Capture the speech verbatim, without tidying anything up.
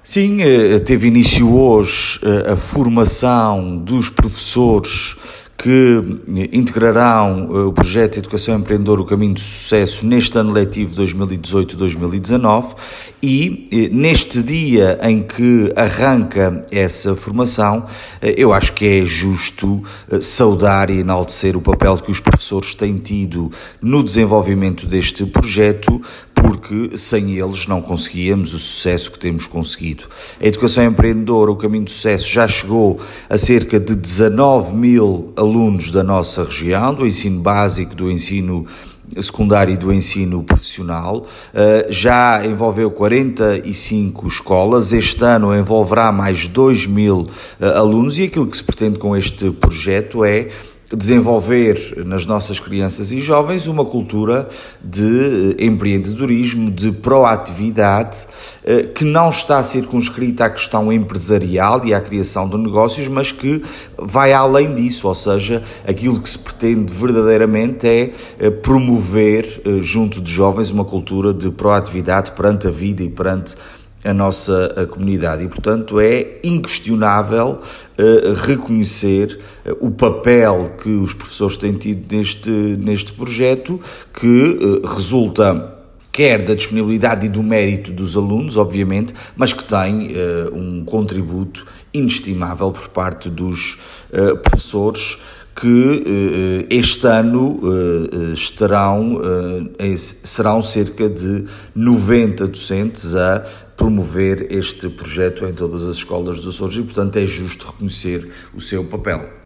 Sim, teve início hoje a formação dos professores que integrarão o projeto Educação Empreendedora, o Caminho de Sucesso, neste ano letivo dois mil e dezoito dois mil e dezanove, e neste dia em que arranca essa formação, eu acho que é justo saudar e enaltecer o papel que os professores têm tido no desenvolvimento deste projeto, porque sem eles não conseguíamos o sucesso que temos conseguido. A Educação Empreendedora, o Caminho de Sucesso, já chegou a cerca de dezanove mil alunos da nossa região, do ensino básico, do ensino secundário e do ensino profissional. Já envolveu quarenta e cinco escolas, este ano envolverá mais dois mil alunos, e aquilo que se pretende com este projeto é desenvolver nas nossas crianças e jovens uma cultura de empreendedorismo, de proatividade, que não está circunscrita à questão empresarial e à criação de negócios, mas que vai além disso, ou seja, aquilo que se pretende verdadeiramente é promover junto de jovens uma cultura de proatividade perante a vida e perante a nossa a comunidade, e portanto é inquestionável uh, reconhecer uh, o papel que os professores têm tido neste, neste projeto, que uh, resulta quer da disponibilidade e do mérito dos alunos, obviamente, mas que tem uh, um contributo inestimável por parte dos uh, professores, que este ano estarão, serão cerca de noventa docentes a promover este projeto em todas as escolas dos Açores, e portanto é justo reconhecer o seu papel.